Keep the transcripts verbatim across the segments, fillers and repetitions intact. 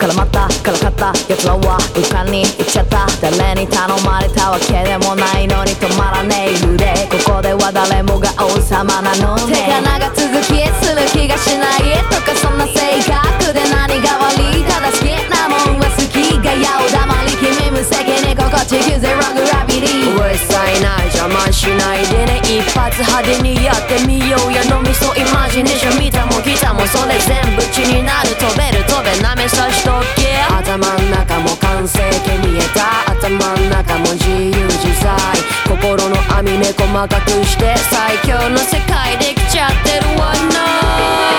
絡まったからかった奴らは床に行っちゃった。誰に頼まれたわけでもないのに止まらねえ腕。ここでは誰もが王様なのね。手が長続きする気がしないとかそんな性格で何が悪い。ただ好きなもんは好きがやお黙り君無責任心地ゼログラビティ。うるさいな邪魔しないでね。一発派手にやってみようや脳みそイマジネーション見たも来たもそれ全部血になる。飛べる飛べ舐めさしとけ。頭ん中も完成形見えた。頭ん中も自由自在。心の網目細かくして最強の世界できちゃってるわな。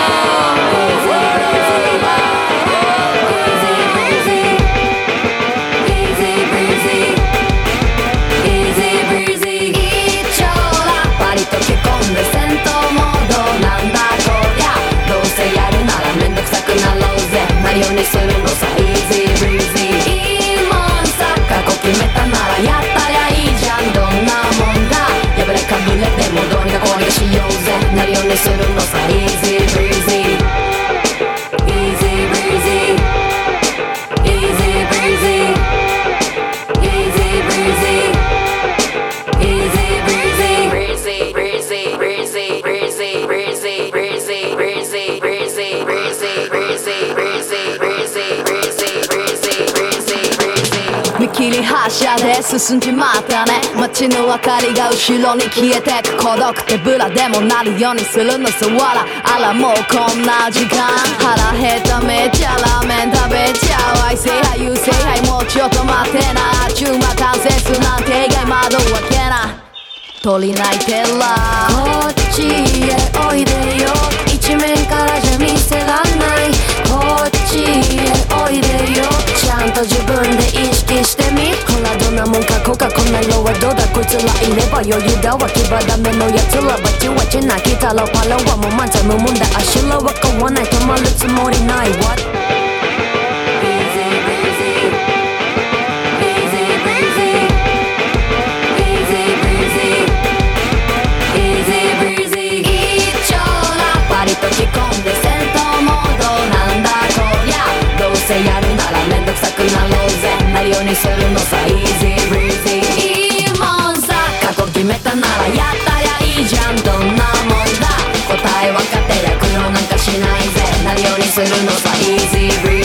何をにするのさ Easy breezy いいもんさ過去決めたならやったりゃいいじゃん。どんなもんだ破れかぶれてもどうにかこうにかしようぜ。何をにするのさ Easy breezy Easy breezy Easy breezy Easy breezy Easy breezy Breezy breezy breezy breezy breezy breezy breezy breezy breezy breezy見切り発車で進んじまったね。街の明かりが後ろに消えてく。孤独手ぶらでもなるようにするのさわら。あらもうこんな時間腹減っためっちゃラーメン食べちゃう。愛せはい優勢はいもうちょっと待ってな。中馬完成するなんて意外窓を開けな。鳥鳴いてらこっちへおいでよ。一面からじゃ見せらんない。こっちへおいでよ。ちゃんと自分で意識してみ。ほらどんなもんかこかこんな色はどうだ。こいつらいれば余裕だわ。牙ダメのやつらバチバチなきたらパラはもう満載無問だ。足らは買わない止まるつもりない。What?溶き込んで戦闘モードなんだこりゃ。どうせやるならめんどくさくなろうぜ。なるようにするのさ Easy breezy いいもんさ過去決めたならやったりゃいいじゃん。どんなもんだ答え分かってりゃ苦労なんかしないぜ。なるようにするのさ Easy breezy